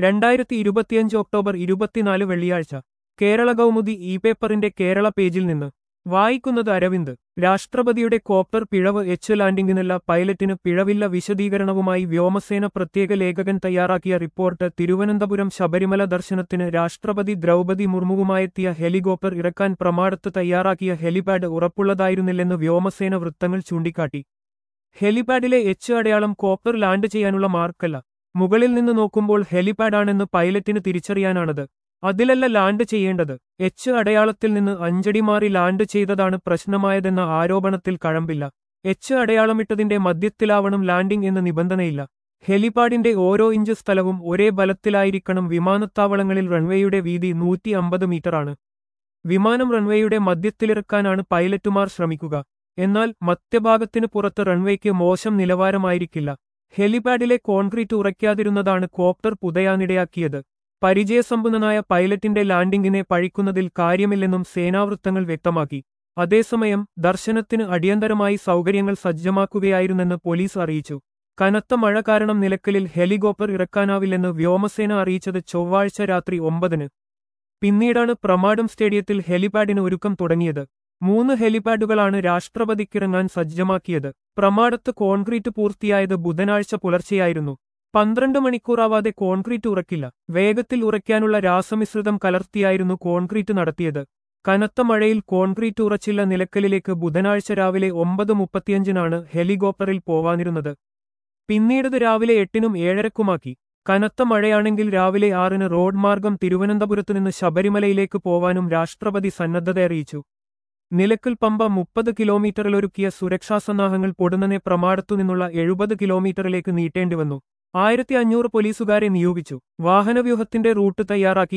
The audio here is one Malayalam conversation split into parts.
2025 ഒക്ടോബർ 24 വെള്ളിയാഴ്ച കേരള കൗമുദി ഇ പേപ്പറിന്റെ കേരള പേജിൽ നിന്ന് വായിക്കുന്നത് അരവിന്ദ്. രാഷ്ട്രപതിയുടെ കോപ്റ്റർ പിഴവ് ലാൻഡിംഗിനല്ല പൈലറ്റിന് പിഴവില്ല വിശദീകരണവുമായി വ്യോമസേന പ്രത്യേക ലേഖകൻ തയ്യാറാക്കിയ റിപ്പോർട്ട്. തിരുവനന്തപുരം ശബരിമല ദർശനത്തിന് രാഷ്ട്രപതി ദ്രൗപദി മുർമുവുമായെത്തിയ ഹെലികോപ്റ്റർ ഇറക്കാൻ പ്രമാണത്ത് തയ്യാറാക്കിയ ഹെലിപാഡ് ഉറപ്പുള്ളതായിരുന്നില്ലെന്ന് വ്യോമസേന വൃത്തങ്ങൾ ചൂണ്ടിക്കാട്ടി. ഹെലിപാഡിലെ അടയാളം കോപ്റ്റർ ലാൻഡ് ചെയ്യാനുള്ള മാർക്കല്ല. മുകളിൽ നിന്ന് നോക്കുമ്പോൾ ഹെലിപാഡാണെന്ന് പൈലറ്റിന് തിരിച്ചറിയാനാണത്. അതിലല്ല ലാൻഡ് ചെയ്യേണ്ടത്. അടയാളത്തിൽ നിന്ന് 5 അടി മാറി ലാൻഡ് ചെയ്തതാണ് പ്രശ്നമായതെന്ന ആരോപണത്തിൽ കഴമ്പില്ല. അടയാളമിട്ടതിന്റെ മധ്യത്തിലാവണം ലാൻഡിംഗ് എന്ന നിബന്ധനയില്ല. ഹെലിപാഡിന്റെ ഓരോ ഇഞ്ച് സ്ഥലവും ഒരേ ബലത്തിലായിരിക്കണം. വിമാനത്താവളങ്ങളിൽ റൺവേയുടെ വീതി 150 മീറ്ററാണ്. വിമാനം റൺവേയുടെ മധ്യത്തിലിറക്കാനാണ് പൈലറ്റുമാർ ശ്രമിക്കുക. എന്നാൽ മധ്യഭാഗത്തിന് പുറത്ത് റൺവേക്ക് മോശം നിലവാരമായിരിക്കില്ല. ഹെലിപാഡിലെ കോൺക്രീറ്റ് ഉറയ്ക്കാതിരുന്നതാണ് കോപ്റ്റർ പുതയാനിടയാക്കിയത്. പരിചയസമ്പന്നനായ പൈലറ്റിന്റെ ലാൻഡിംഗിനെ പഴിക്കുന്നതിൽ കാര്യമില്ലെന്നും സേനാവൃത്തങ്ങൾ വ്യക്തമാക്കി. അതേസമയം ദർശനത്തിന് അടിയന്തരമായി സൗകര്യങ്ങൾ സജ്ജമാക്കുകയായിരുന്നെന്ന് പോലീസ് അറിയിച്ചു. കനത്ത മഴ കാരണം നിലയ്ക്കലിൽ ഹെലികോപ്റ്റർ ഇറക്കാനാവില്ലെന്ന് വ്യോമസേന അറിയിച്ചത് ചൊവ്വാഴ്ച രാത്രി 9-ന്. പിന്നീടാണ് പ്രമാടം സ്റ്റേഡിയത്തിൽ ഹെലിപാഡിന് ഒരുക്കം തുടങ്ങിയത്. 3 ഹെലിപാഡുകളാണ് രാഷ്ട്രപതിക്കിറങ്ങാൻ സജ്ജമാക്കിയത്. പ്രമാടത്ത് കോൺക്രീറ്റ് പൂർത്തിയായത് ബുധനാഴ്ച പുലർച്ചെയായിരുന്നു. 12 മണിക്കൂറാവാതെ കോൺക്രീറ്റ് ഉറക്കില്ല. വേഗത്തിൽ ഉറയ്ക്കാനുള്ള രാസമിശ്രിതം കലർത്തിയായിരുന്നു കോൺക്രീറ്റ് നടത്തിയത്. കനത്ത മഴയിൽ കോൺക്രീറ്റ് ഉറച്ചില്ല. നിലയ്ക്കലിലേക്ക് ബുധനാഴ്ച രാവിലെ 9:35-നാണ് ഹെലികോപ്റ്ററിൽ പോവാനിരുന്നത്. പിന്നീടത് രാവിലെ 8-നും 7:30-ക്കുമാക്കി. കനത്ത മഴയാണെങ്കിൽ രാവിലെ 6-ന് റോഡ് മാർഗം തിരുവനന്തപുരത്തുനിന്ന് ശബരിമലയിലേക്ക് പോവാനും രാഷ്ട്രപതി സന്നദ്ധതയറിയിച്ചു. നിലയ്ക്കൽ പമ്പ 30 കിലോമീറ്ററിലൊരുക്കിയ സുരക്ഷാസന്നാഹങ്ങൾ പൊടുന്നനെ പ്രമാടത്തുനിന്നുള്ള 70 കിലോമീറ്ററിലേക്ക് നീട്ടേണ്ടിവന്നു. 1500 പോലീസുകാരെ നിയോഗിച്ചു. വാഹനവ്യൂഹത്തിന്റെ റൂട്ട് തയ്യാറാക്കി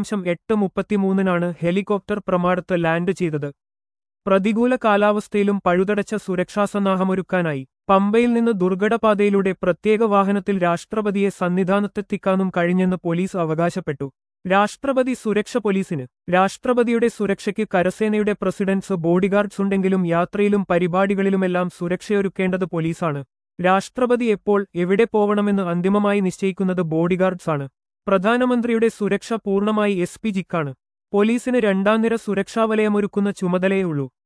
8:33-നാണ് ഹെലികോപ്റ്റർ പ്രമാടത്ത് ലാൻഡ് ചെയ്തത്. പ്രതികൂല കാലാവസ്ഥയിലും പഴുതടച്ച സുരക്ഷാസന്നാഹമൊരുക്കാനായി പമ്പയിൽ നിന്ന് ദുർഘടപാതയിലൂടെ പ്രത്യേക വാഹനത്തിൽ രാഷ്ട്രപതിയെ സന്നിധാനത്തെത്തിക്കാനും കഴിഞ്ഞെന്ന് പോലീസ് അവകാശപ്പെട്ടു. രാഷ്ട്രപതി സുരക്ഷ പോലീസിന്. രാഷ്ട്രപതിയുടെ സുരക്ഷയ്ക്ക് കരസേനയുടെ പ്രസിഡന്റ്സ് ബോഡിഗാർഡ്സ് ഉണ്ടെങ്കിലും യാത്രയിലും പരിപാടികളിലുമെല്ലാം സുരക്ഷയൊരുക്കേണ്ടത് പോലീസാണ്. രാഷ്ട്രപതി എപ്പോൾ എവിടെ പോവണമെന്ന് അന്തിമമായി നിശ്ചയിക്കുന്നത് ബോഡിഗാർഡ്സാണ്. പ്രധാനമന്ത്രിയുടെ സുരക്ഷ പൂർണ്ണമായി SP ജിക്കാണ്. പോലീസിന് 2ാം നിര സുരക്ഷാവലയമൊരുക്കുന്ന ചുമതലയേ ഉള്ളൂ.